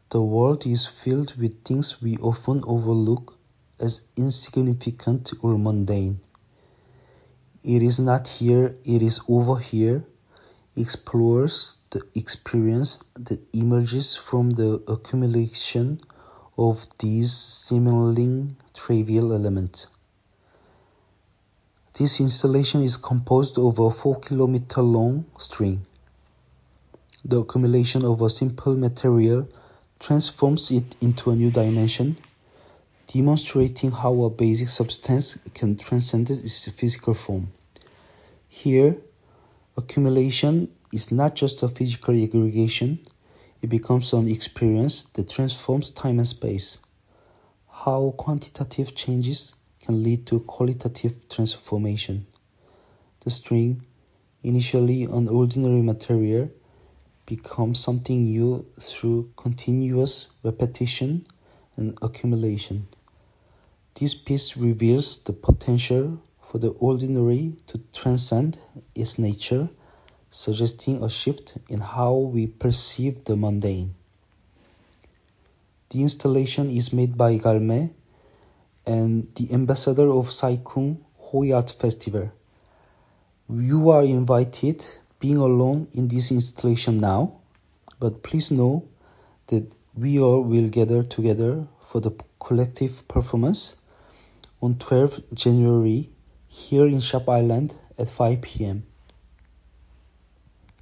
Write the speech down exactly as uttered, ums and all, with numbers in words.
The world is filled with things we often overlook as insignificant or mundane. It is not here, it is over here explores the experience that emerges from the accumulation of these seemingly trivial elements. This installation is composed of a four kilometer long string. The accumulation of a simple material transforms it into a new dimension, demonstrating how a basic substance can transcend its physical form. Here, accumulation is not just a physical aggregation, it becomes an experience that transforms time and space. How quantitative changes can lead to qualitative transformation. The string, initially an ordinary material, becomes something new through continuous repetition and accumulation. This piece reveals the potential for the ordinary to transcend its nature, suggesting a shift in how we perceive the mundane. The installation is made by Galme and the ambassador of Sai-Kung Hoi Art Festival. You are invited being alone in this installation now, but please know that we all will gather together for the collective performance on twelfth of January here in Shop Island at five p.m.